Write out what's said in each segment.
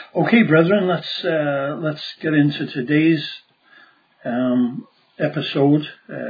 Okay, brethren, let's get into today's episode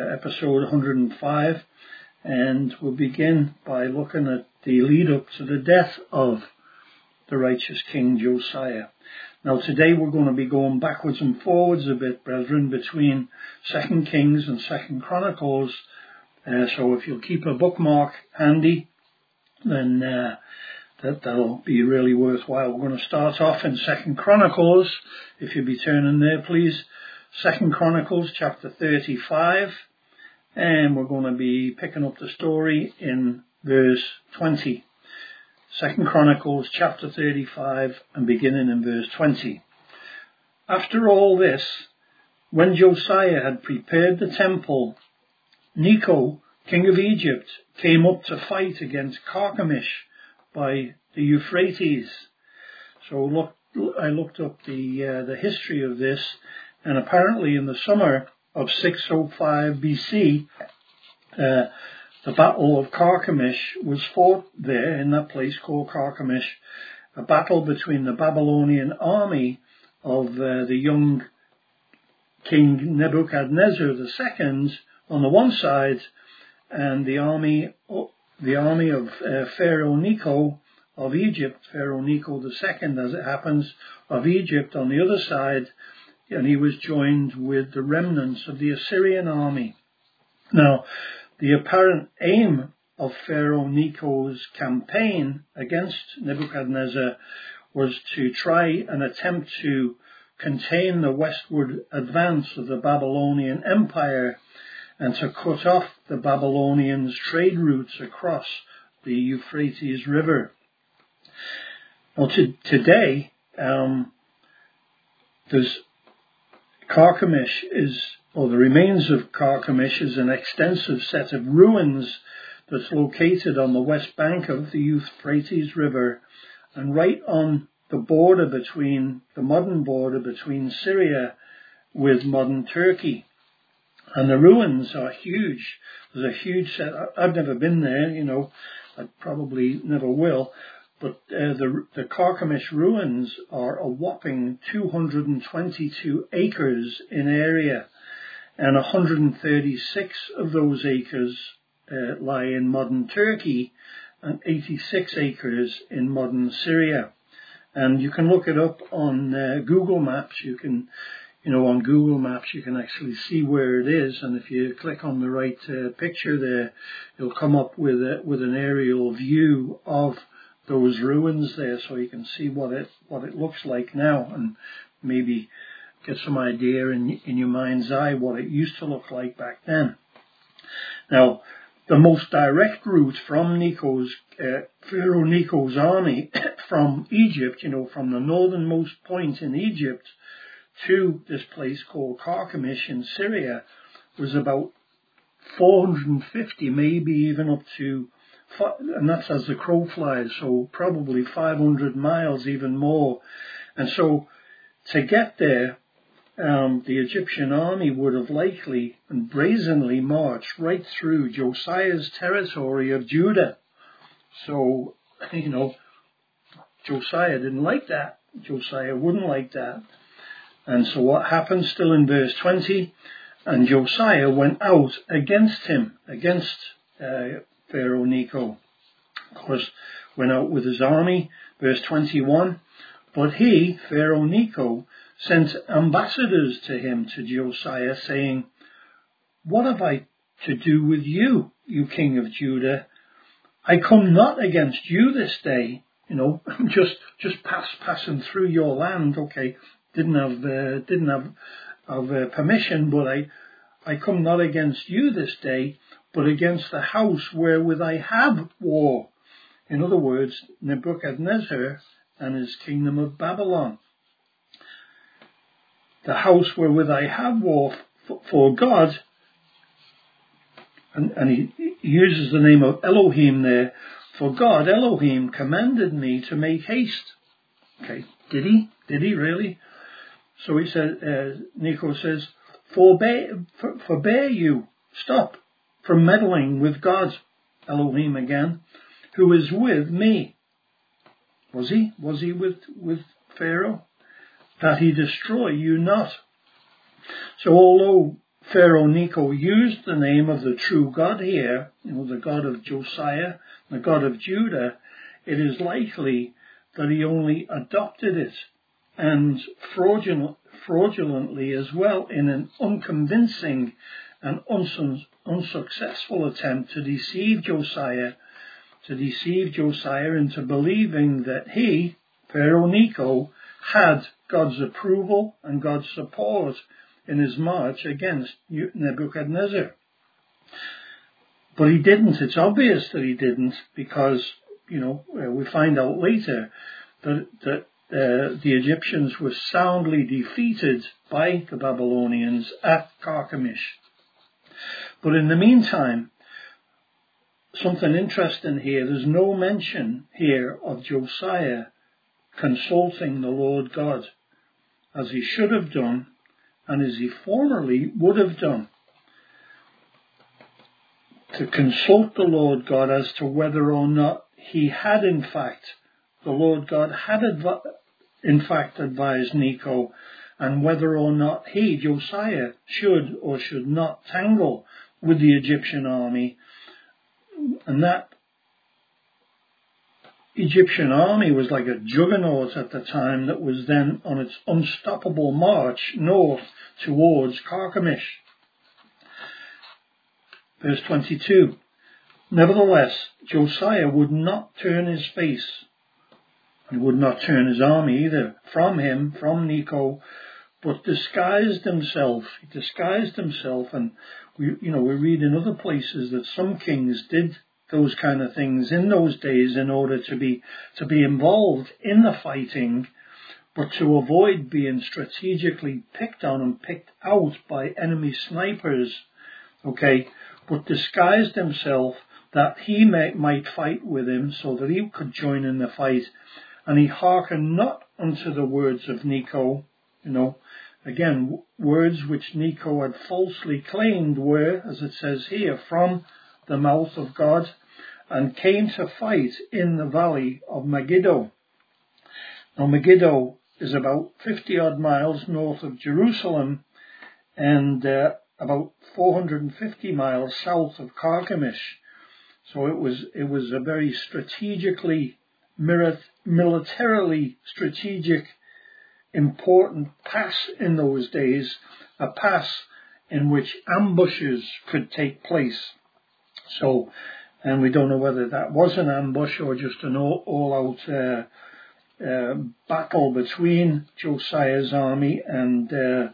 105, and we'll begin by looking at the lead up to the death of the righteous King Josiah. Now, today we're going to be going backwards and forwards a bit, brethren, between 2 Kings and 2 Chronicles. So if you'll keep a bookmark handy, then that'll be really worthwhile. We're going to start off in 2 Chronicles, if you'll be turning there, please. 2 Chronicles chapter 35, and we're going to be picking up the story in verse 20. 2 Chronicles chapter 35 and beginning in verse 20. After all this, when Josiah had prepared the temple, Necho, king of Egypt, came up to fight against Carchemish by the Euphrates. So I looked up the history of this, and apparently in the summer of 605 BC, the Battle of Carchemish was fought there in that place called Carchemish, a battle between the Babylonian army of the young King Nebuchadnezzar II on the one side, and the army of Pharaoh Necho of Egypt, Pharaoh Necho II, as it happens, of Egypt on the other side, and he was joined with the remnants of the Assyrian army. Now, the apparent aim of Pharaoh Necho's campaign against Nebuchadnezzar was to try and attempt to contain the westward advance of the Babylonian Empire and to cut off the Babylonians' trade routes across the Euphrates River. Now, today, Carchemish the remains of Carchemish is an extensive set of ruins that's located on the west bank of the Euphrates River and right on the modern border between Syria with modern Turkey. And the ruins are huge. There's a huge set. I've never been there, I probably never will. But the Carchemish ruins are a whopping 222 acres in area, and 136 of those acres lie in modern Turkey, and 86 acres in modern Syria. And you can look it up on Google Maps. On Google Maps, you can actually see where it is, and if you click on the right picture there, you'll come up with an aerial view of those ruins there, so you can see what it looks like now, and maybe get some idea in your mind's eye what it used to look like back then. Now, the most direct route from Pharaoh Necho's army from Egypt, from the northernmost point in Egypt to this place called Carchemish in Syria, was about 450, maybe even up to, and that's as the crow flies, so probably 500 miles, even more. And so to get there, the Egyptian army would have likely and brazenly marched right through Josiah's territory of Judah. So, Josiah didn't like that. Josiah wouldn't like that. And so what happened, still in verse 20, and Josiah went out against Pharaoh Necho. Of course, went out with his army, verse 21, but he, Pharaoh Necho, sent ambassadors to him, to Josiah, saying, "What have I to do with you, you king of Judah? I come not against you this day." Just passing through your land. Okay, didn't have permission, but I come not against you this day, but against the house wherewith I have war. In other words, Nebuchadnezzar and his kingdom of Babylon. The house wherewith I have war, for God, and he uses the name of Elohim there, for God, Elohim, commanded me to make haste. Okay, did he? Did he really? So he said, Necho says, forbear you, stop from meddling with God, Elohim again, who is with me. Was he with Pharaoh, that he destroy you not. So although Pharaoh Necho used the name of the true God here, the God of Josiah, the God of Judah, it is likely that he only adopted it, and fraudulently as well, in an unconvincing and unsuccessful attempt to deceive Josiah into believing that he, Pharaoh Necho, had God's approval and God's support in his march against Nebuchadnezzar. But he didn't. It's obvious that he didn't, because, we find out later that the Egyptians were soundly defeated by the Babylonians at Carchemish. But in the meantime, something interesting here, there's no mention here of Josiah consulting the Lord God, as he should have done and as he formerly would have done, to consult the Lord God as to whether or not he had the Lord God had in fact advised Necho, and whether or not he, Josiah, should or should not tangle with the Egyptian army. And that Egyptian army was like a juggernaut at the time that was then on its unstoppable march north towards Carchemish. Verse 22. Nevertheless, Josiah would not turn his face, and would not turn his army either from him, from Necho, but disguised himself. He disguised himself, and we read in other places that some kings did those kind of things in those days in order to be involved in the fighting, but to avoid being strategically picked on and picked out by enemy snipers. But disguised himself that he might fight with him, so that he could join in the fight. And he hearkened not unto the words of Necho. Again, words which Necho had falsely claimed were, as it says here, from the mouth of God, and came to fight in the valley of Megiddo. Now, Megiddo is about 50 odd miles north of Jerusalem, and about 450 miles south of Carchemish. So it was a very strategically, militarily strategic, important pass in those days, a pass in which ambushes could take place. So, and we don't know whether that was an ambush or just an all-out battle between Josiah's army and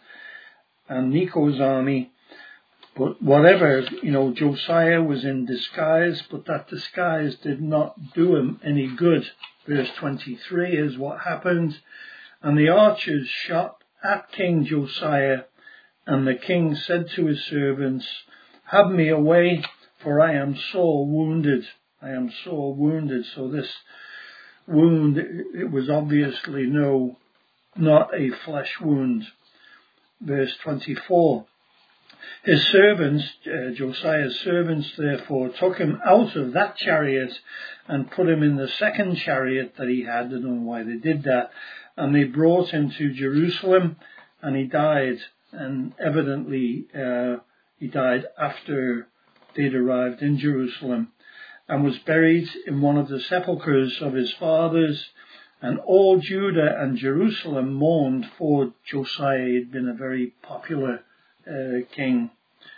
Necho's army. But whatever, Josiah was in disguise, but that disguise did not do him any good. Verse 23 is what happened. And the archers shot at King Josiah, and the king said to his servants, "Have me away, for I am sore wounded." I am sore wounded. So this wound, it was obviously not a flesh wound. Verse 24. His servants, Josiah's servants, therefore, took him out of that chariot and put him in the second chariot that he had. I don't know why they did that. And they brought him to Jerusalem, and he died. And evidently, he died after they'd arrived in Jerusalem, and was buried in one of the sepulchres of his fathers. And all Judah and Jerusalem mourned for Josiah. He'd been a very popular king.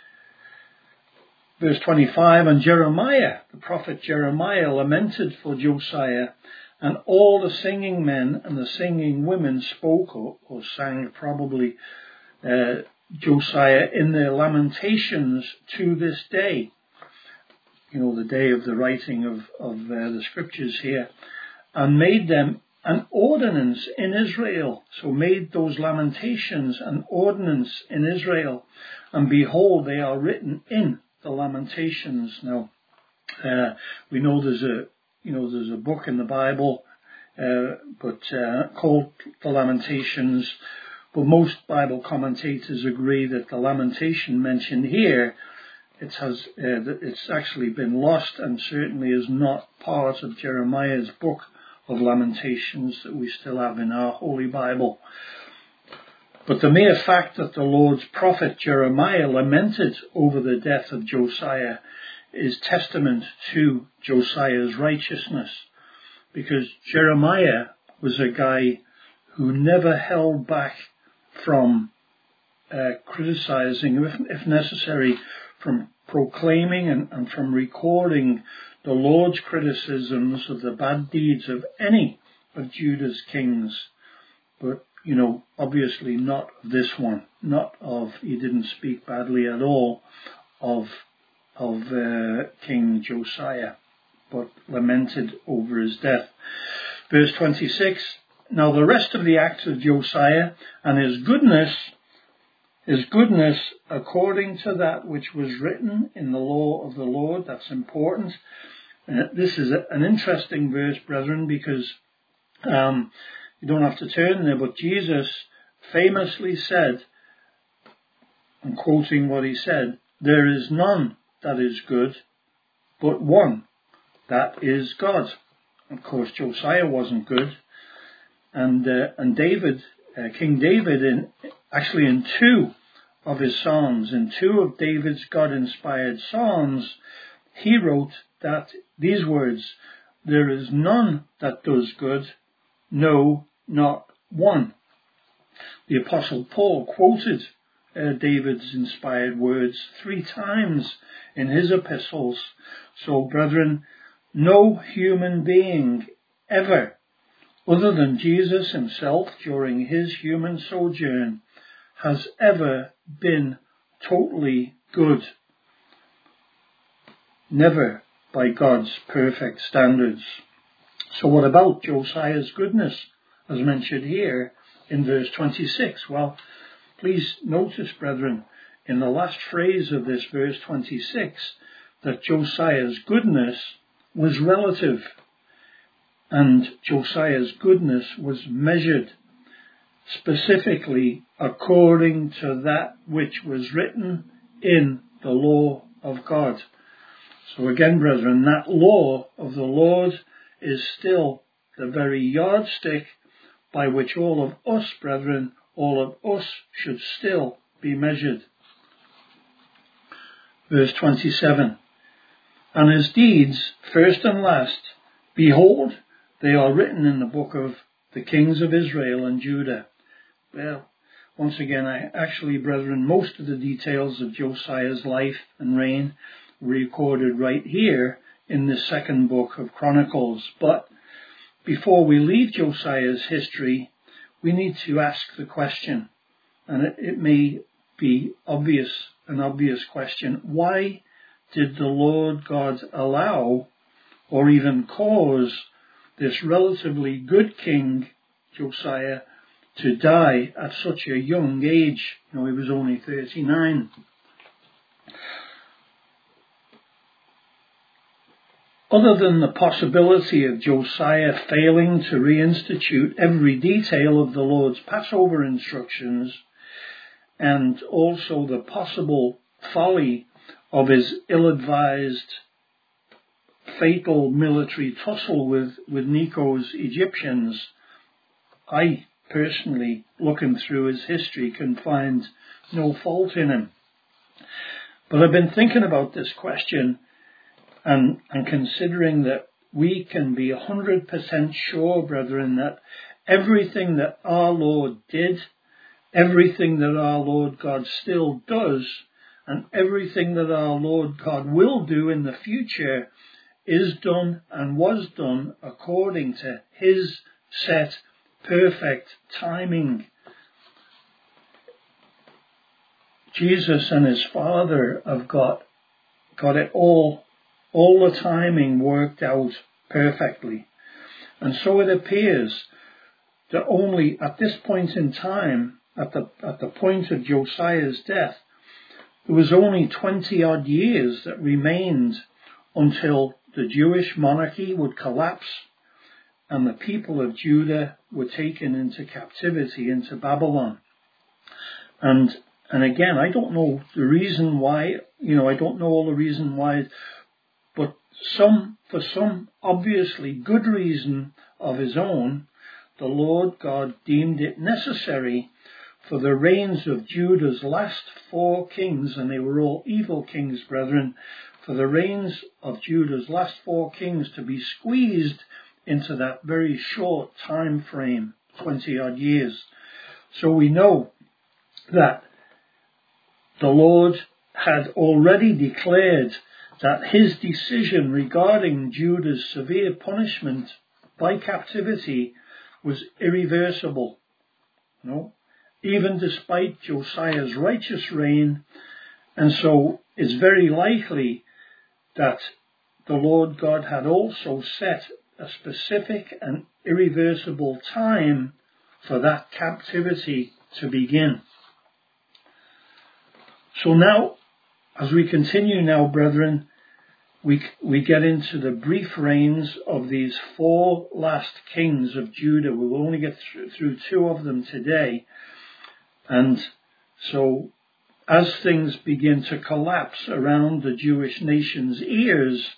Verse 25, and Jeremiah, the prophet Jeremiah, lamented for Josiah, and all the singing men and the singing women spoke or sang probably Josiah in their lamentations to this day. The day of the writing of the scriptures here, and made them an ordinance in Israel. So made those lamentations an ordinance in Israel. And behold, they are written in the lamentations. Now, we know there's a book in the Bible, called the Lamentations. But most Bible commentators agree that the lamentation mentioned here, it's actually been lost, and certainly is not part of Jeremiah's book of Lamentations that we still have in our Holy Bible. But the mere fact that the Lord's prophet Jeremiah lamented over the death of Josiah is testament to Josiah's righteousness, because Jeremiah was a guy who never held back from criticizing, if necessary, from proclaiming and from recording the Lord's criticisms of the bad deeds of any of Judah's kings. But, obviously not of this one, he didn't speak badly at all of King Josiah, but lamented over his death. Verse 26, now the rest of the acts of Josiah and his goodness according to that which was written in the law of the Lord. That's important. This is an interesting verse, brethren, because you don't have to turn there, but Jesus famously said, I'm quoting what he said, there is none that is good, but one, that is God. Of course, Josiah wasn't good, and David, King David, in two of his psalms, in two of David's God-inspired psalms, he wrote that these words, there is none that does good, no, not one. The Apostle Paul quoted David's inspired words 3 times in his epistles. So, brethren, no human being ever, other than Jesus himself during his human sojourn, has ever been totally good. Never by God's perfect standards. So what about Josiah's goodness, as mentioned here in verse 26? Well, please notice, brethren, in the last phrase of this verse 26, that Josiah's goodness was relative, and Josiah's goodness was measured specifically according to that which was written in the law of God. So again, brethren, that law of the Lord is still the very yardstick by which all of us, brethren, all of us should still be measured. Verse 27, and his deeds, first and last, behold, they are written in the book of the kings of Israel and Judah. Well, once again, brethren, most of the details of Josiah's life and reign were recorded right here in the second book of Chronicles. But before we leave Josiah's history, we need to ask the question, and it may be an obvious question, why did the Lord God allow or even cause this relatively good king, Josiah, to die at such a young age? He was only 39. Other than the possibility of Josiah failing to reinstitute every detail of the Lord's Passover instructions, and also the possible folly of his ill-advised, fatal military tussle with Necho's Egyptians, I personally, looking through his history, can find no fault in him. But I've been thinking about this question and considering that we can be 100% sure, brethren, that everything that our Lord did, everything that our Lord God still does, and everything that our Lord God will do in the future is done and was done according to his set, perfect timing. Jesus and his Father have got it all the timing worked out perfectly. And so it appears that only at this point in time, at the point of Josiah's death, there was only 20 odd years that remained until the Jewish monarchy would collapse and the people of Judah were taken into captivity into Babylon. And again, I don't know the reason why, I don't know all the reason why, but for some obviously good reason of his own, the Lord God deemed it necessary for the reigns of Judah's last 4 kings, and they were all evil kings, brethren, for the reigns of Judah's last 4 kings to be squeezed into that very short time frame, 20 odd years. So we know that the Lord had already declared that his decision regarding Judah's severe punishment by captivity was irreversible. No? Even despite Josiah's righteous reign, and so it's very likely that the Lord God had also set a specific and irreversible time for that captivity to begin. So now, as we continue now, brethren, we get into the brief reigns of these 4 last kings of Judah. We will only get through 2 of them today. And so as things begin to collapse around the Jewish nation's ears,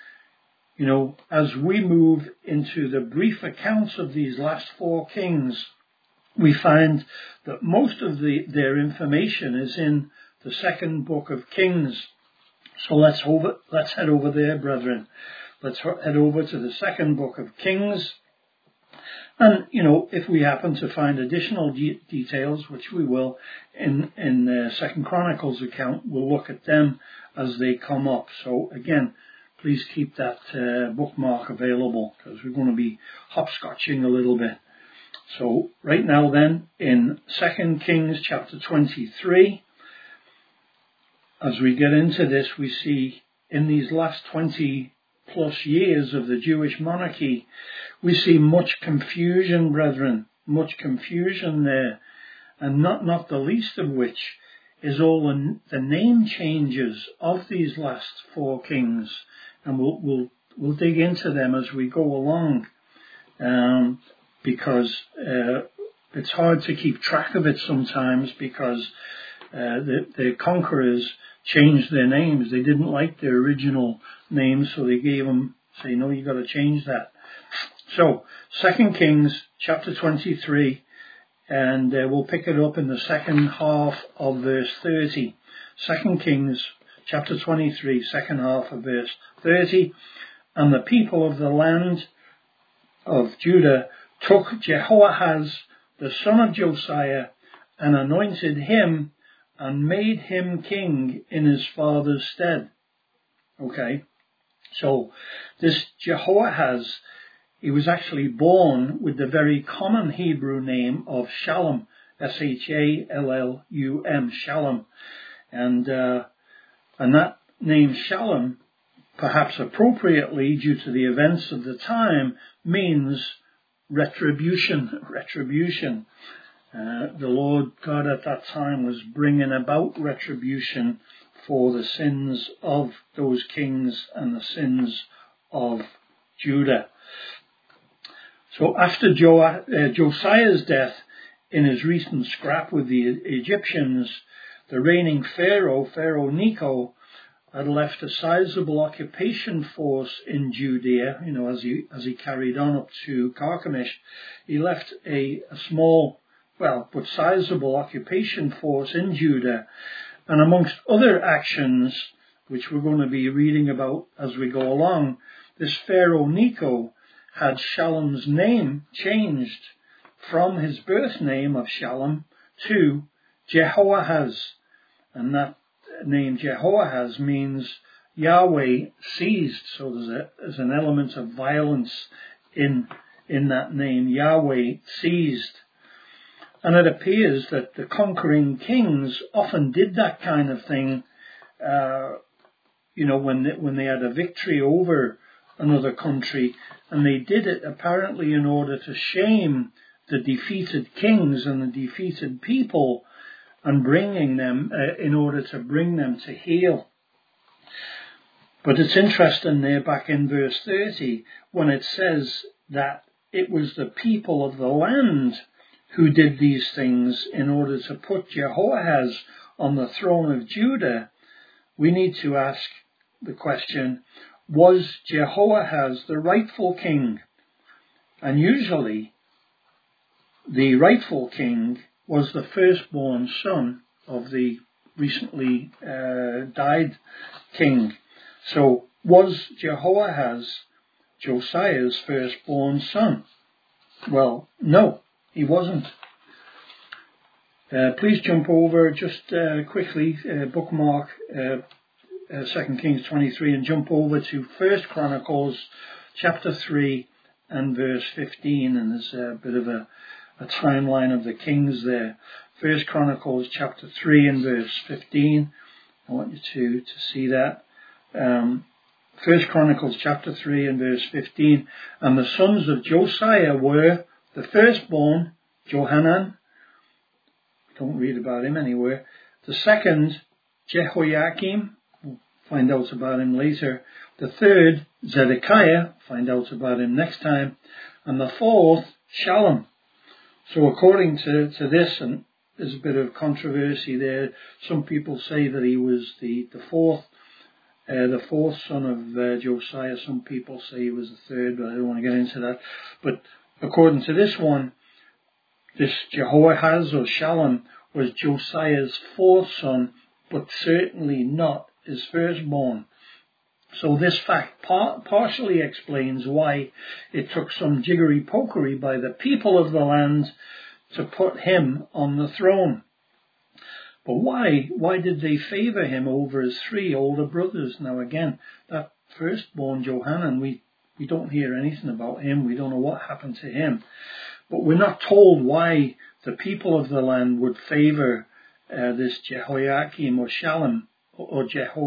as we move into the brief accounts of these last 4 kings, we find that most of their information is in the 2nd book of Kings. So let's head over there, brethren. Let's head over to the 2nd book of Kings. And, if we happen to find additional details, which we will in the 2nd Chronicles account, we'll look at them as they come up. So again, please keep that bookmark available, because we're going to be hopscotching a little bit. So right now then, in 2 Kings chapter 23, as we get into this, we see in these last 20 plus years of the Jewish monarchy, we see much confusion, brethren, much confusion there, and not the least of which is all the name changes of these last 4 kings, and we'll dig into them as we go along, because it's hard to keep track of it sometimes, because the conquerors changed their names. They didn't like their original names, so they say, no, you got to change that. So, 2 Kings chapter 23, and we'll pick it up in the second half of verse 30. 2 Kings chapter 23, second half of verse 30. And the people of the land of Judah took Jehoahaz, the son of Josiah, and anointed him and made him king in his father's stead. Okay, so this Jehoahaz, he was actually born with the very common Hebrew name of Shallum, Shallum, Shallum, and that name Shallum, perhaps appropriately due to the events of the time, means retribution. The Lord God at that time was bringing about retribution for the sins of those kings and the sins of Judah. So after Josiah's death, in his recent scrap with the Egyptians, the reigning Pharaoh Necho, had left a sizable occupation force in Judea. As he carried on up to Carchemish, he left a small, but sizable occupation force in Judah. And amongst other actions, which we're going to be reading about as we go along, this Pharaoh Necho had Shallum's name changed from his birth name of Shallum to Jehoahaz. And that name Jehoahaz means Yahweh seized. So there's an element of violence in that name, Yahweh seized. And it appears that the conquering kings often did that kind of thing, when they had a victory over another country, and they did it apparently in order to shame the defeated kings and the defeated people, and bringing them in order to bring them to heel. But it's interesting there back in verse 30 when it says that it was the people of the land who did these things in order to put Jehoahaz on the throne of Judah. We need to ask the question, was Jehoahaz the rightful king? And usually the rightful king was the firstborn son of the recently died king. So was Jehoahaz Josiah's firstborn son? Well, no, he wasn't. Please jump over just quickly, bookmark 2 Kings 23 and jump over to 1 Chronicles chapter 3 and verse 15, and there's a bit of a timeline of the kings there. 1 Chronicles chapter 3 and verse 15. I want you to see that. 1 Chronicles chapter 3 and verse 15. And the sons of Josiah were the firstborn, Johanan. Don't read about him anywhere. The second, Jehoiakim. We'll find out about him later. The third, Zedekiah. Find out about him next time. And the fourth, Shallum. So according to this, and there's a bit of controversy there. Some people say that he was the fourth son of Josiah. Some people say he was the third, but I don't want to get into that. But according to this one, this Jehoahaz or Shallum was Josiah's fourth son, but certainly not his firstborn. So this fact partially explains why it took some jiggery-pokery by the people of the land to put him on the throne. But why? Why did they favour him over his three older brothers? Now again, that firstborn Johanan, we don't hear anything about him. We don't know what happened to him. But we're not told why the people of the land would favour this Jehoiakim or Shallum or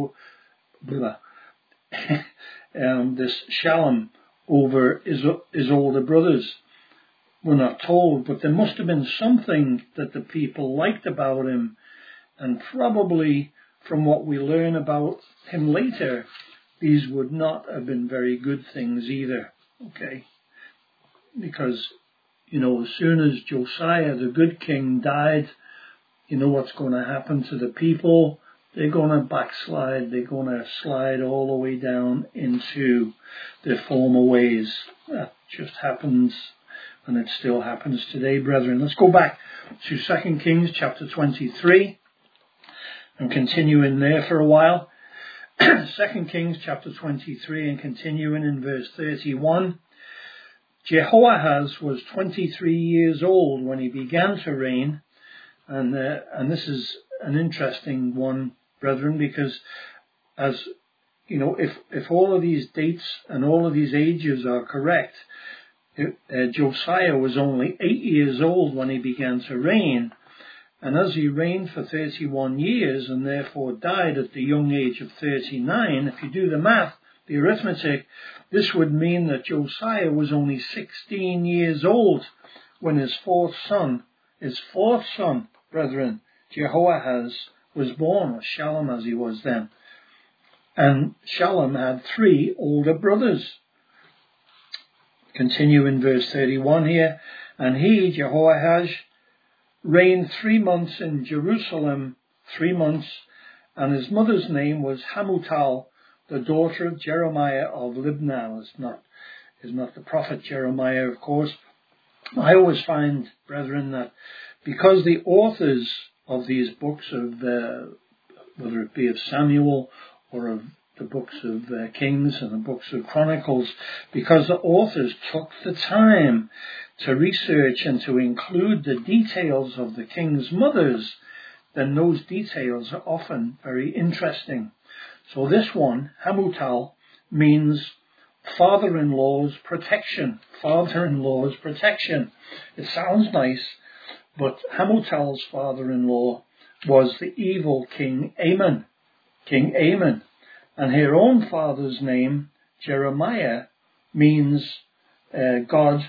this Shallum over his older brothers. We're not told, but there must have been something that the people liked about him, and probably from what we learn about him later, these would not have been very good things either. Okay, because as soon as Josiah, the good king, died, you know what's going to happen to the people. They're going to backslide. They're going to slide all the way down into their former ways. That just happens, and it still happens today, brethren. Let's go back to 2 Kings chapter 23 and continue in there for a while. 2 Kings chapter 23 and continuing in verse 31. Jehoahaz was 23 years old when he began to reign, and this is an interesting one, brethren, because as you know, if all of these dates and all of these ages are correct, Josiah was only 8 years old when he began to reign, and as he reigned for 31 years and therefore died at the young age of 39, if you do the math, the arithmetic, this would mean that Josiah was only 16 years old when his fourth son, brethren, Jehoahaz, was born, or Shallum as he was then. And Shallum had 3 older brothers. Continue in verse 31 here. And he, Jehoahaz, reigned 3 months in Jerusalem, 3 months, and his mother's name was Hamutal, the daughter of Jeremiah of Libnah. Is not the prophet Jeremiah, of course. I always find, brethren, that because the authors of these books of, whether it be of Samuel or of the books of Kings and the books of Chronicles, because the authors took the time to research and to include the details of the king's mothers, then those details are often very interesting. So this one, Hamutal, means father-in-law's protection. Father-in-law's protection. It sounds nice, but Hamutal's father-in-law was the evil King Ammon. King Ammon. And her own father's name, Jeremiah, means God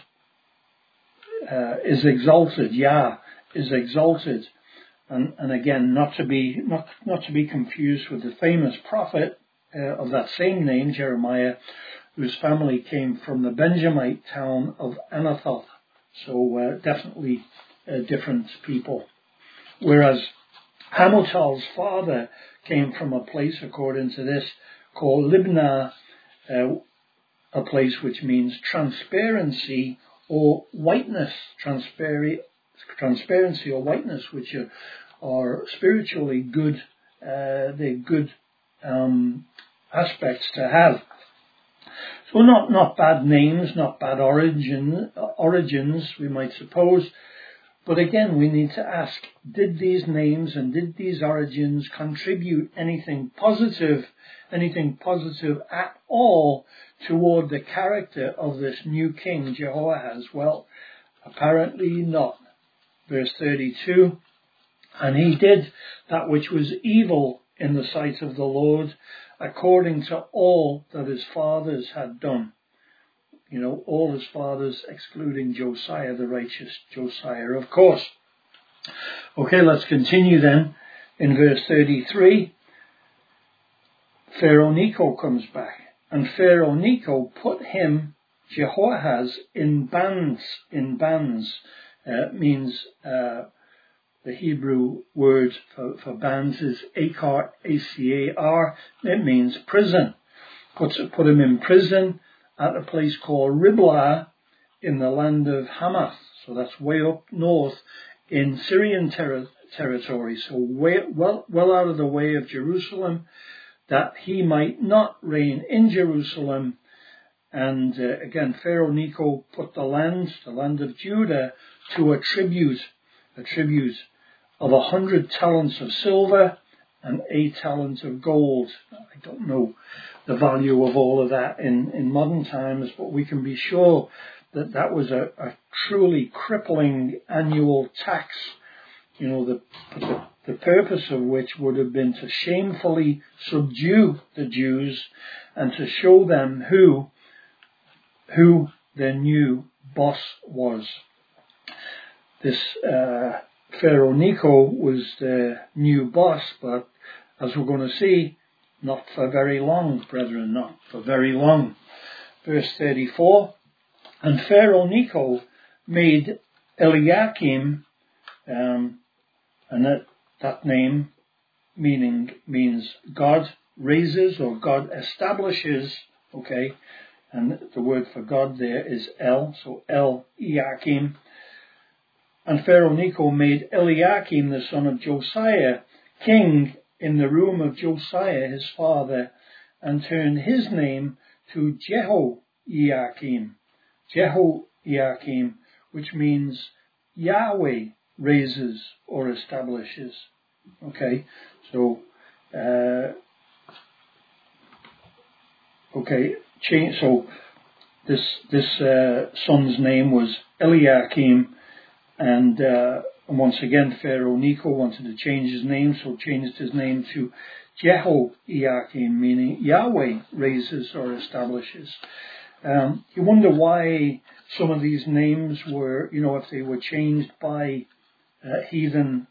is exalted. Yah is exalted. And again, not to be confused with the famous prophet of that same name, Jeremiah, whose family came from the Benjamite town of Anathoth. So definitely different people. Whereas Hamutal's father came from a place, according to this, called Libnah, a place which means transparency or whiteness. Transparency or whiteness, which are spiritually good. They're good aspects to have. So not bad names, not bad origins, we might suppose. But again, we need to ask, did these names and did these origins contribute anything positive at all toward the character of this new king, Jehoahaz? Well, apparently not. Verse 32, and he did that which was evil in the sight of the Lord, according to all that his fathers had done. You know, all his fathers, excluding Josiah, the righteous Josiah, of course. Okay, let's continue then. In verse 33, Pharaoh Necho comes back. And Pharaoh Necho put him, Jehoahaz, in bands. Means the Hebrew word for bands is akar, A-C-A-R. It means prison. Put him in prison at a place called Riblah in the land of Hamath. So that's way up north in Syrian territory. So well out of the way of Jerusalem, that he might not reign in Jerusalem. And again, Pharaoh Necho put the land of Judah, to a tribute of 100 talents of silver and 8 talents of gold. I don't know the value of all of that in modern times, but we can be sure that that was a truly crippling annual tax, you know, the purpose of which would have been to shamefully subdue the Jews and to show them who their new boss was. This Pharaoh Necho was the new boss, but as we're going to see, not for very long, brethren, not for very long. Verse 34, and Pharaoh Necho made Eliakim, and that name means God raises or God establishes, okay, and the word for God there is El, so Eliakim. And Pharaoh Necho made Eliakim, the son of Josiah, king in the room of Josiah, his father, and turned his name to Jehoiakim, which means Yahweh raises or establishes. Okay, so, so this son's name was Eliakim. And once again, Pharaoh Necho wanted to change his name, so changed his name to Jehoiakim, meaning Yahweh raises or establishes. You wonder why some of these names were, you know, if they were changed by heathen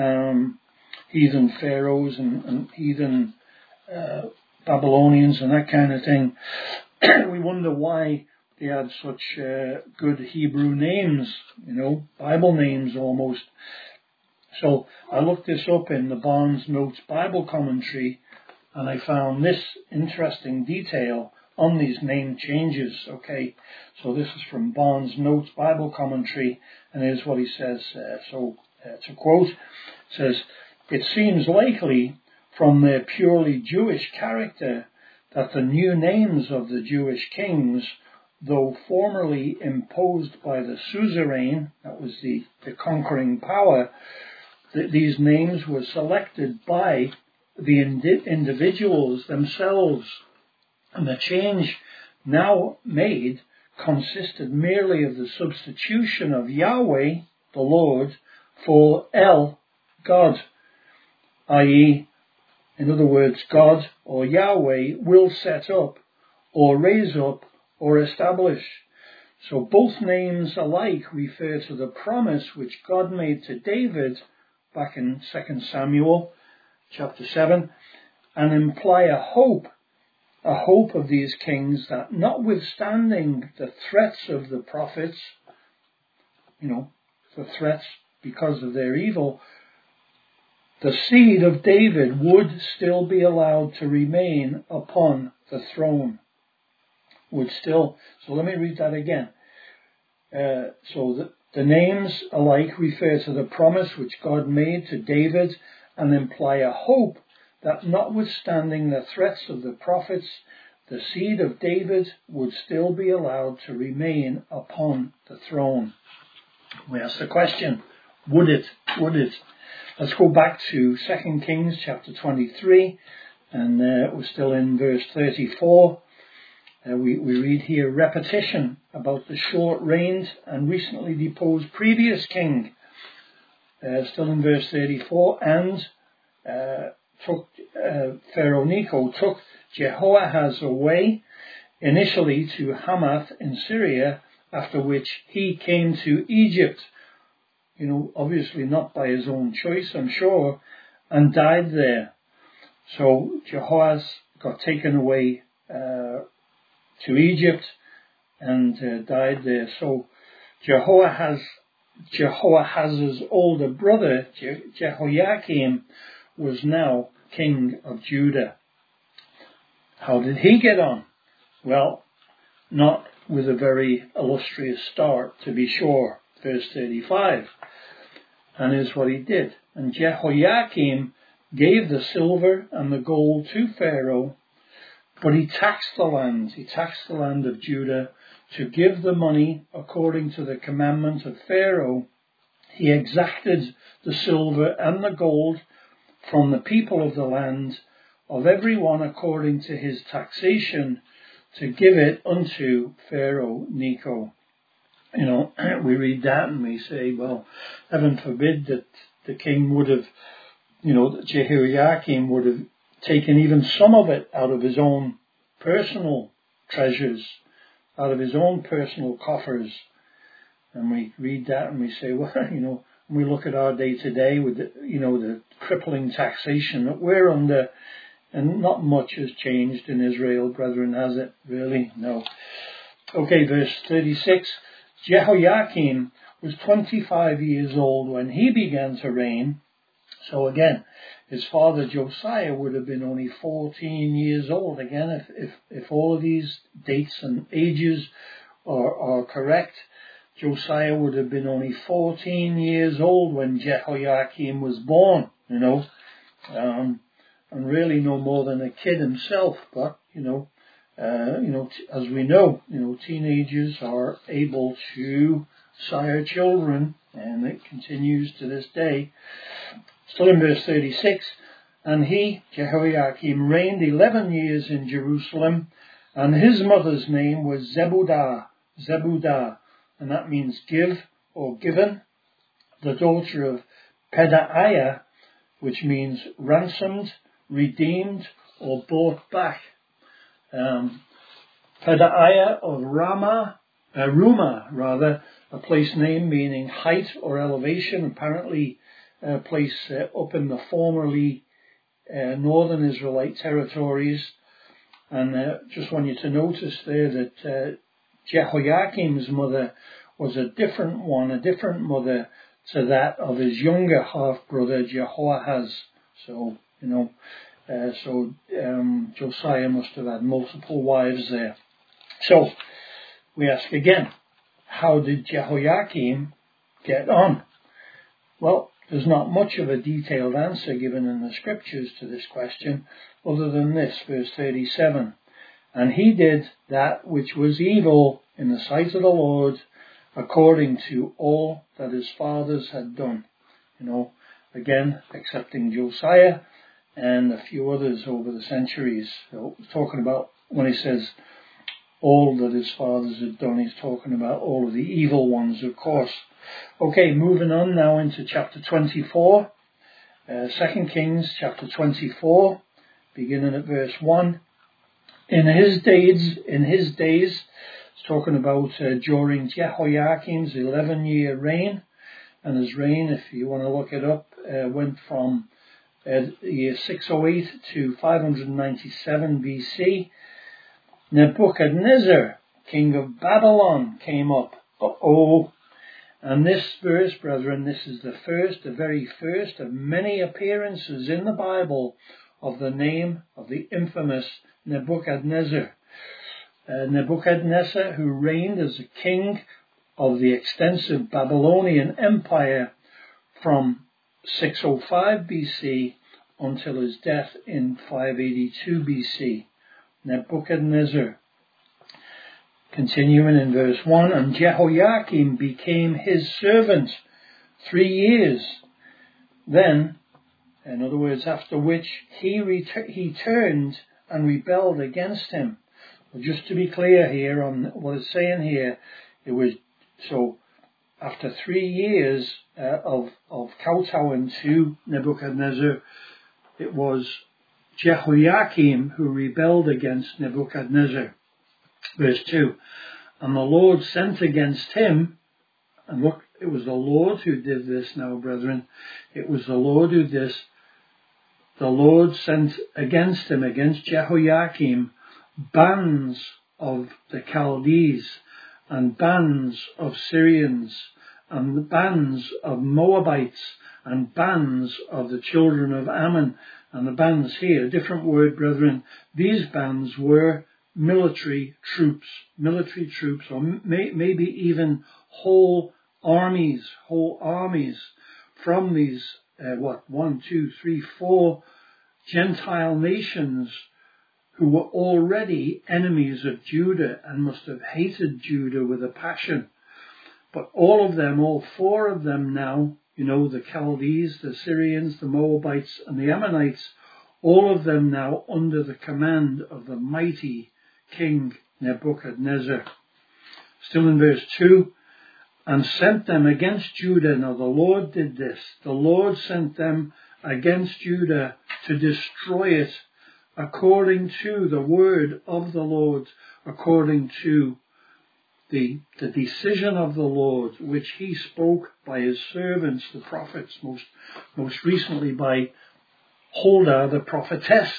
pharaohs and heathen Babylonians and that kind of thing. We wonder why they had such good Hebrew names, you know, Bible names almost. So I looked this up in the Barnes Notes Bible commentary, and I found this interesting detail on these name changes. Okay, so this is from Barnes Notes Bible commentary, and here's what he says. To quote, it says, "It seems likely from their purely Jewish character that the new names of the Jewish kings, though formerly imposed by the suzerain," that was the conquering power, these names were selected by the individuals themselves. And the change now made consisted merely of the substitution of Yahweh, the Lord, for El, God, i.e., in other words, God or Yahweh will set up or raise up or establish. So both names alike refer to the promise which God made to David back in 2 Samuel chapter 7 and imply a hope of these kings that notwithstanding the threats of the prophets, you know, the threats because of their evil, the seed of David would still be allowed to remain upon the throne. would still. So let me read that again. So the names alike refer to the promise which God made to David and imply a hope that notwithstanding the threats of the prophets, the seed of David would still be allowed to remain upon the throne. We ask the question, would it? Would it? Let's go back to 2 Kings chapter 23, and we're still in verse 34. We read here repetition about the short-reigned and recently deposed previous king. Still in verse 34, and Pharaoh Necho took Jehoahaz away initially to Hamath in Syria, after which he came to Egypt, obviously not by his own choice, I'm sure, and died there. So Jehoahaz got taken away to Egypt and died there. So Jehoahaz's older brother, Jehoiakim, was now king of Judah. How did he get on? Well, not with a very illustrious start, to be sure. Verse 35. And here's what he did. And Jehoiakim gave the silver and the gold to Pharaoh, but he taxed the land. He taxed the land of Judah to give the money according to the commandment of Pharaoh. He exacted the silver and the gold from the people of the land, of every one according to his taxation, to give it unto Pharaoh Necho. We read that and we say, well, heaven forbid that the king would have, that Jehoiakim would have taken even some of it out of his own personal treasures, out of his own personal coffers. And we read that and we say, well, when we look at our day today with the crippling taxation that we're under, and not much has changed in Israel, brethren, has it? Really? No. Okay, verse 36. Jehoiakim was 25 years old when he began to reign. So again, his father Josiah would have been only 14 years old. Again, if all of these dates and ages are correct, Josiah would have been only 14 years old when Jehoiakim was born, and really no more than a kid himself. But, as we know, teenagers are able to sire children, and it continues to this day. Still in verse 36, and he, Jehoiakim, reigned 11 years in Jerusalem, and his mother's name was Zebudah, and that means give or given, the daughter of Pedaiah, which means ransomed, redeemed, or bought back. Pedaiah of Rumah, a place name meaning height or elevation, apparently a place up in the formerly northern Israelite territories. And just want you to notice there that Jehoiakim's mother was a different mother to that of his younger half-brother Jehoahaz. So, Josiah must have had multiple wives there. So, we ask again, how did Jehoiakim get on? Well, there's not much of a detailed answer given in the scriptures to this question, other than this, verse 37. And he did that which was evil in the sight of the Lord, according to all that his fathers had done. Again, excepting Josiah and a few others over the centuries. So, talking about, when he says all that his fathers had done, he's talking about all of the evil ones, of course. Okay, moving on now into chapter 24, 2 Kings chapter 24, beginning at verse 1. In his days, it's talking about during Jehoiakim's 11-year reign, and his reign, if you want to look it up, went from year 608 to 597 BC. Nebuchadnezzar, king of Babylon, came up. And this verse, brethren, this is the very first of many appearances in the Bible of the name of the infamous Nebuchadnezzar. Nebuchadnezzar, who reigned as a king of the extensive Babylonian Empire from 605 BC until his death in 582 BC. Nebuchadnezzar. Continuing in verse 1, and Jehoiakim became his servant 3 years. Then, in other words, after which he turned and rebelled against him. Well, just to be clear here on what it's saying here, it was so after 3 years of kowtowing to Nebuchadnezzar, it was Jehoiakim who rebelled against Nebuchadnezzar. Verse 2, and the Lord sent against him, and look, it was the Lord who did this now, brethren. It was the Lord who did this. The Lord sent against him, against Jehoiakim, bands of the Chaldees, and bands of Syrians, and bands of Moabites, and bands of the children of Ammon. And the bands here, a different word, brethren. These bands were military troops, or maybe even whole armies from these, 4 Gentile nations who were already enemies of Judah and must have hated Judah with a passion. But all 4 of them now, the Chaldees, the Syrians, the Moabites, and the Ammonites, all of them now under the command of the mighty King Nebuchadnezzar. Still in verse 2, and sent them against Judah. Now the Lord did this. The Lord sent them against Judah to destroy it according to the word of the Lord, according to the decision of the Lord, which he spoke by his servants, the prophets, most recently by Huldah, the prophetess.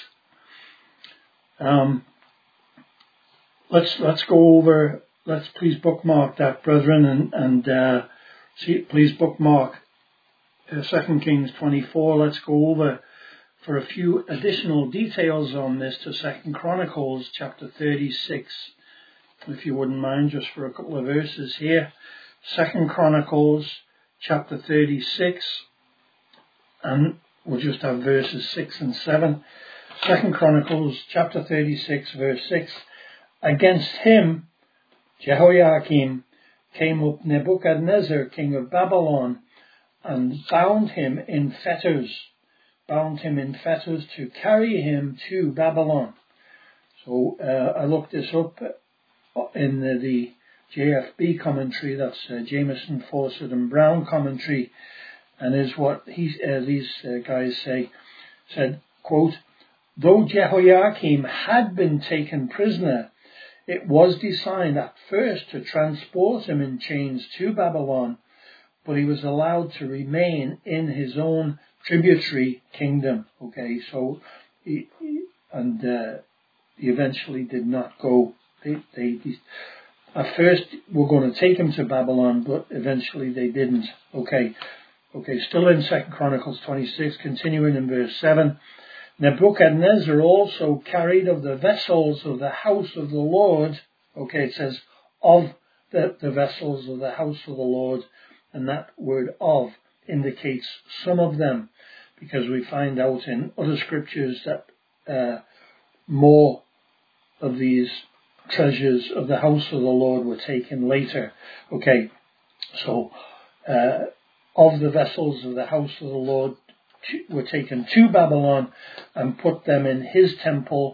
Let's go over. Let's please bookmark that, brethren, and please bookmark 2 Kings 24. Let's go over for a few additional details on this to 2 Chronicles chapter 36. If you wouldn't mind, just for a couple of verses here. 2 Chronicles chapter 36, and we'll just have verses 6 and 7. 2 Chronicles chapter 36, verse 6. Against him, Jehoiakim, came up Nebuchadnezzar, king of Babylon, and bound him in fetters to carry him to Babylon. So I looked this up in the JFB commentary, that's Jameson, Fawcett and Brown commentary, and is what these guys said, quote, though Jehoiakim had been taken prisoner, it was designed at first to transport him in chains to Babylon, but he was allowed to remain in his own tributary kingdom. Okay, so he eventually did not go. They at first were going to take him to Babylon, but eventually they didn't. Okay, still in 2 Chronicles 26, continuing in verse 7. Nebuchadnezzar also carried of the vessels of the house of the Lord. Okay, it says of the vessels of the house of the Lord, and that word of indicates some of them, because we find out in other scriptures that more of these treasures of the house of the Lord were taken later. Okay, so of the vessels of the house of the Lord were taken to Babylon and put them in his temple,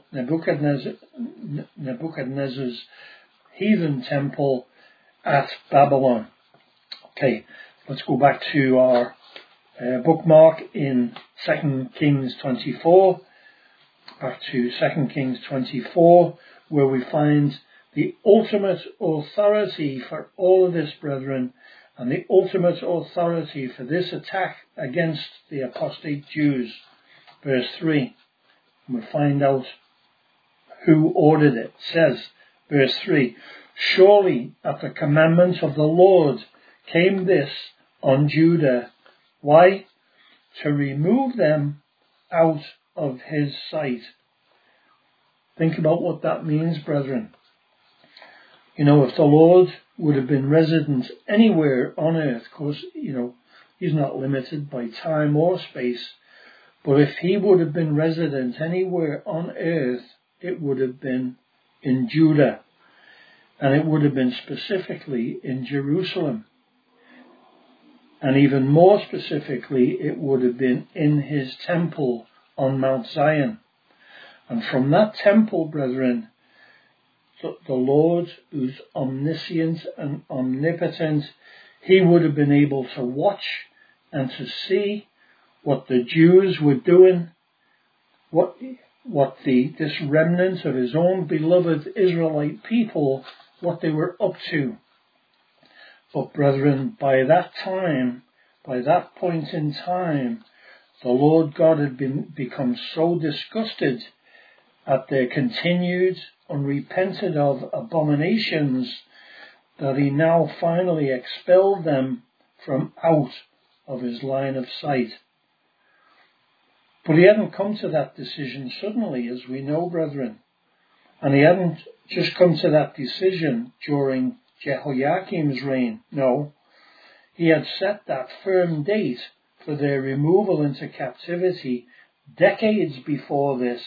Nebuchadnezzar's heathen temple at Babylon. Okay, let's go back to our bookmark in 2 Kings 24. Back to 2 Kings 24, where we find the ultimate authority for all of this, brethren, and the ultimate authority for this attack against the apostate Jews. Verse 3, we find out who ordered it. It says, verse 3, surely at the commandment of the Lord came this on Judah. Why? To remove them out of his sight. Think about what that means, brethren. If the Lord would have been resident anywhere on earth, of course, he's not limited by time or space, but if he would have been resident anywhere on earth, it would have been in Judah, and it would have been specifically in Jerusalem. And even more specifically, it would have been in his temple on Mount Zion. And from that temple, brethren, the Lord, who's omniscient and omnipotent, he would have been able to watch and to see what the Jews were doing, what this remnant of his own beloved Israelite people, what they were up to. But brethren, by that point in time, the Lord God had become so disgusted at their continued, unrepented of abominations that he now finally expelled them from out of his line of sight. But he hadn't come to that decision suddenly, as we know, brethren. And he hadn't just come to that decision during Jehoiakim's reign. No, he had set that firm date for their removal into captivity decades before this.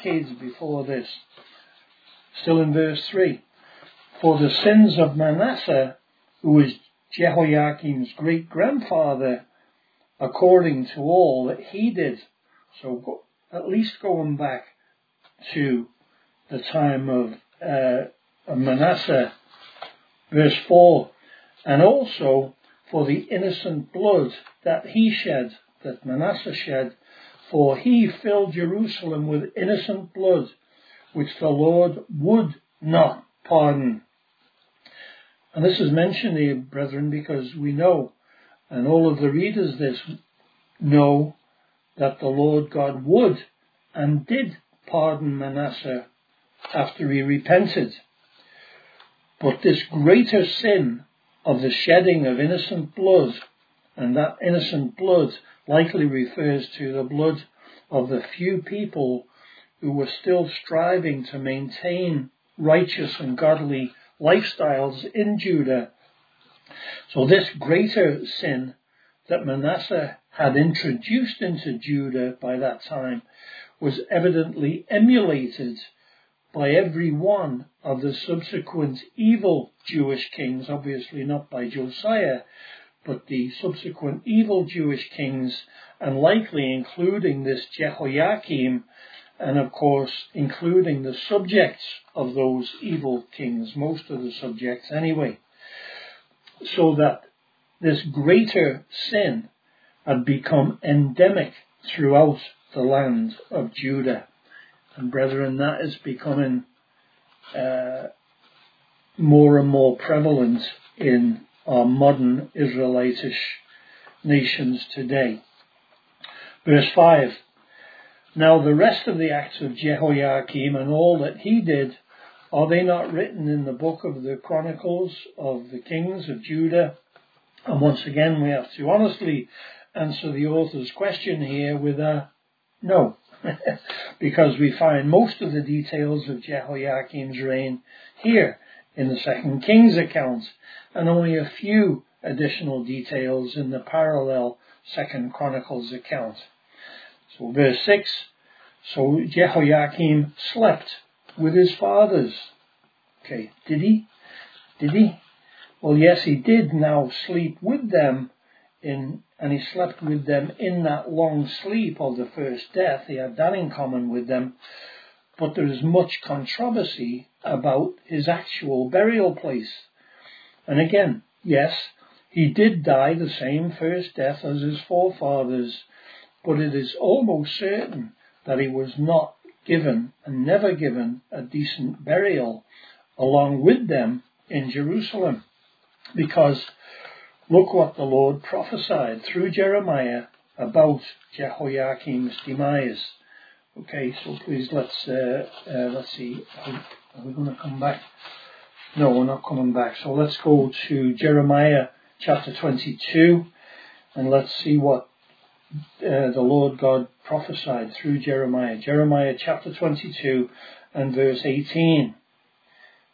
Still in verse 3. For the sins of Manasseh, who was Jehoiakim's great-grandfather, according to all that he did. So at least going back to the time of Manasseh, verse 4, and also for the innocent blood that he shed, that Manasseh shed, for he filled Jerusalem with innocent blood, which the Lord would not pardon. And this is mentioned here, brethren, because we know, and all of the readers this know, that the Lord God would and did pardon Manasseh after he repented. But this greater sin of the shedding of innocent blood, and that innocent blood likely refers to the blood of the few people who were still striving to maintain righteous and godly lifestyles in Judah. So this greater sin that Manasseh had introduced into Judah by that time was evidently emulated by every one of the subsequent evil Jewish kings, obviously not by Josiah, but the subsequent evil Jewish kings, and likely including this Jehoiakim, and of course including the subjects of those evil kings, most of the subjects anyway. So that this greater sin had become endemic throughout the land of Judah. And brethren, that is becoming more and more prevalent in our modern Israelitish nations today. Verse 5. Now the rest of the acts of Jehoiakim and all that he did, are they not written in the book of the Chronicles of the Kings of Judah? And once again, we have to honestly answer the author's question here with a no, because we find most of the details of Jehoiakim's reign here in the Second Kings account, and only a few additional details in the parallel Second Chronicles account. So verse 6, so Jehoiakim slept with his fathers. Okay, did he? Well, yes, he did now sleep with them and he slept with them in that long sleep of the first death. He had that in common with them. But there is much controversy about his actual burial place. And again, yes, he did die the same first death as his forefathers, but it is almost certain that he was not given and never given a decent burial along with them in Jerusalem. Because look what the Lord prophesied through Jeremiah about Jehoiakim's demise. Okay, so please let's see. Are we going to come back? No, we're not coming back. So let's go to Jeremiah chapter 22 and let's see what the Lord God prophesied through Jeremiah. Jeremiah chapter 22 and verse 18.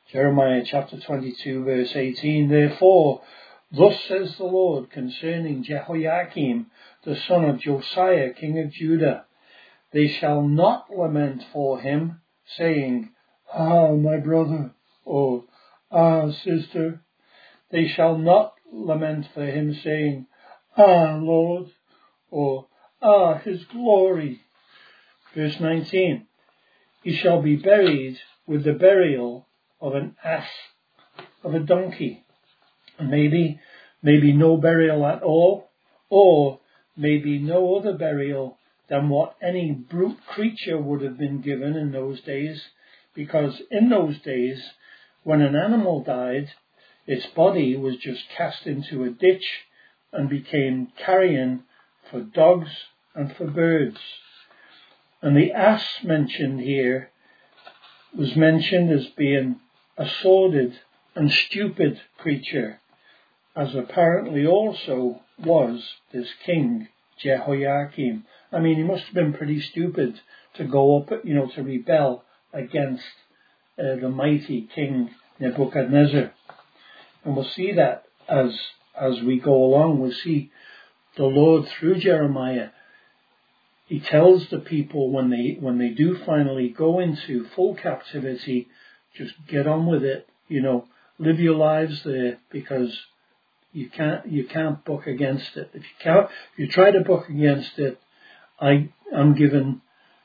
Jeremiah chapter 22 verse 18, therefore, thus says the Lord concerning Jehoiakim, the son of Josiah, king of Judah, they shall not lament for him, saying, ah, my brother, or ah, sister. They shall not lament for him, saying, ah, Lord, or ah, his glory. Verse 19, he shall be buried with the burial of an ass, of a donkey, and maybe no burial at all, or maybe no other burial than what any brute creature would have been given in those days, because in those days, when an animal died, its body was just cast into a ditch and became carrion for dogs and for birds. And the ass mentioned here was mentioned as being a sordid and stupid creature, as apparently also was this king Jehoiakim. I mean, he must have been pretty stupid to go up, to rebel against the mighty king Nebuchadnezzar. And we'll see that as we go along. We'll see the Lord through Jeremiah. He tells the people when they do finally go into full captivity, just get on with it, live your lives there, because you can't buck against it. If you try to buck against it, I'm given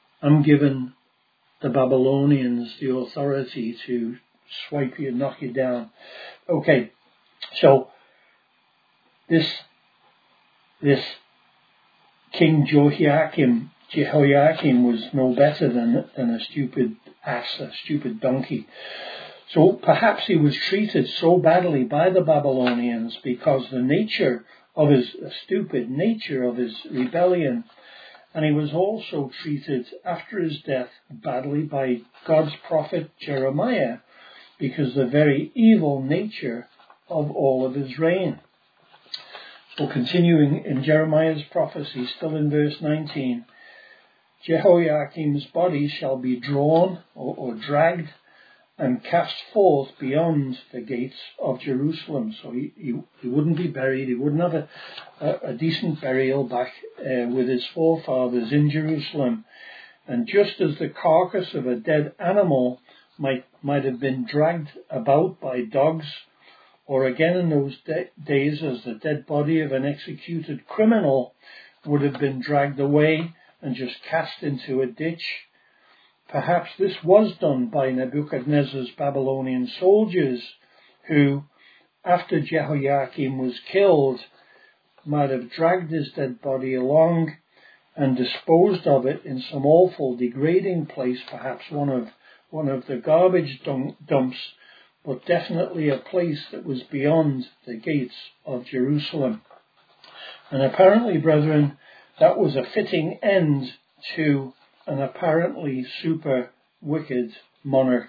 the Babylonians the authority to swipe you, knock you down. Okay, so this King Jehoiakim was no better than a stupid ass, a stupid donkey. So perhaps he was treated so badly by the Babylonians because the stupid nature of his rebellion, and he was also treated after his death badly by God's prophet Jeremiah because the very evil nature of all of his reign. So continuing in Jeremiah's prophecy, still in verse 19, Jehoiakim's body shall be drawn or dragged and cast forth beyond the gates of Jerusalem. So he wouldn't be buried. He wouldn't have a decent burial back with his forefathers in Jerusalem. And just as the carcass of a dead animal might have been dragged about by dogs, or again in those days as the dead body of an executed criminal would have been dragged away and just cast into a ditch, perhaps this was done by Nebuchadnezzar's Babylonian soldiers who, after Jehoiakim was killed, might have dragged his dead body along and disposed of it in some awful degrading place, perhaps one of the garbage dumps, but definitely a place that was beyond the gates of Jerusalem. And apparently, brethren, that was a fitting end to an apparently super wicked monarch.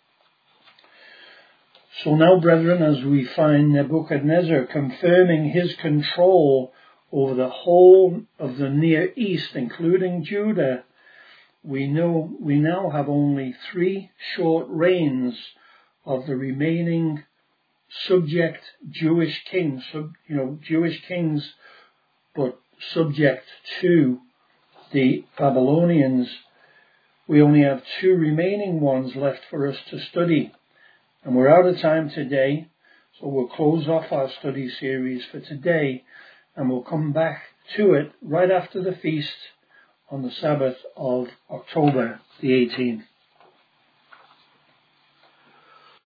So now, brethren, as we find Nebuchadnezzar confirming his control over the whole of the Near East, including Judah, we now have only 3 short reigns of the remaining subject Jewish kings, Jewish kings, but subject to the Babylonians. We only have 2 remaining ones left for us to study. And we're out of time today, so we'll close off our study series for today, and we'll come back to it right after the feast on the Sabbath of October the 18th.